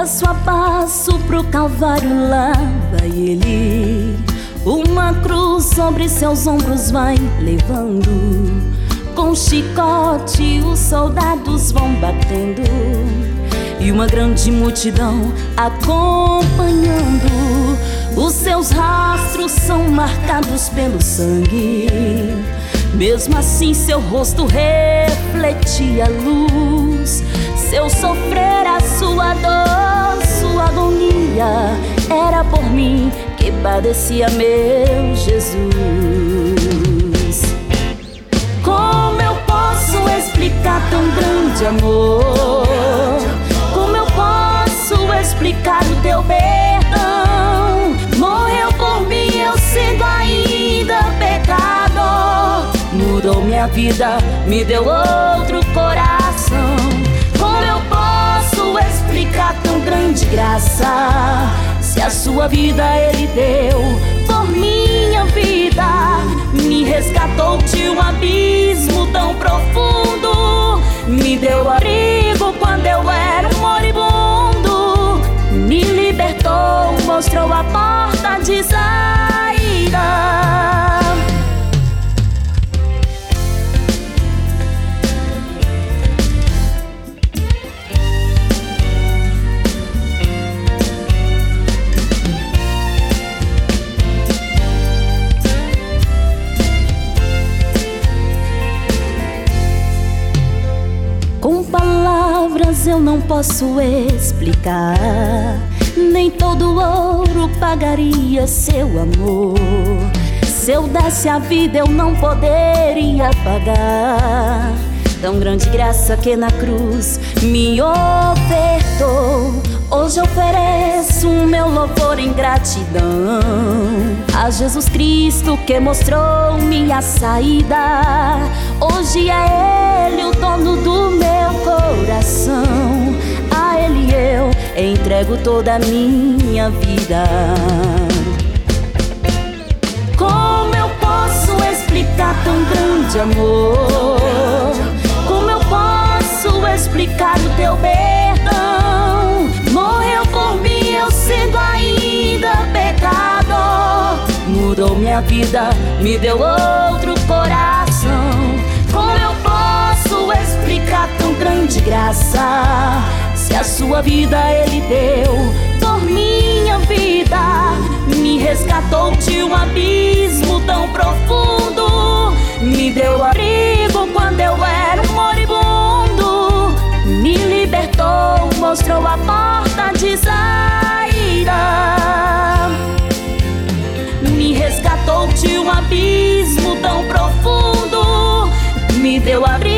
Passo a passo pro Calvário lá vai ele. Uma cruz sobre seus ombros vai levando. Com chicote os soldados vão batendo e uma grande multidão acompanhando. Os seus rastros são marcados pelo sangue. Mesmo assim seu rosto refletia luz. Seu sofrer, a sua dor, sua agonia, era por mim que padecia meu Jesus. Como eu posso explicar tão grande amor? Como eu posso explicar o teu perdão? Morreu por mim, eu sendo ainda pecador. Mudou minha vida, me deu outro coração. Como eu posso explicar tão grande graça? Se a sua vida ele deu por minha vida, me resgatou de um abismo tão profundo, me deu abrigo quando eu era um moribundo, me libertou, mostrou a porta de saída. Com palavras eu não posso explicar, nem todo ouro pagaria seu amor. Se eu desse a vida eu não poderia pagar tão grande graça que na cruz me ofertou. Hoje eu ofereço o meu louvor em gratidão a Jesus Cristo que mostrou minha saída. Hoje é Ele o dono do meu coração, a Ele eu entrego toda a minha vida. Como eu posso explicar tão grande amor? Como eu posso explicar o teu perdão? Morreu por mim, eu sendo ainda pecador. Mudou minha vida, me deu outro coração. Como eu posso explicar tão grande graça? Se a sua vida ele deu por minha vida, me resgatou de um abismo tão profundo, me deu abrigo quando eu era um moribundo, me libertou, mostrou a porta de saída, me resgatou de um abismo tão profundo, me deu abrigo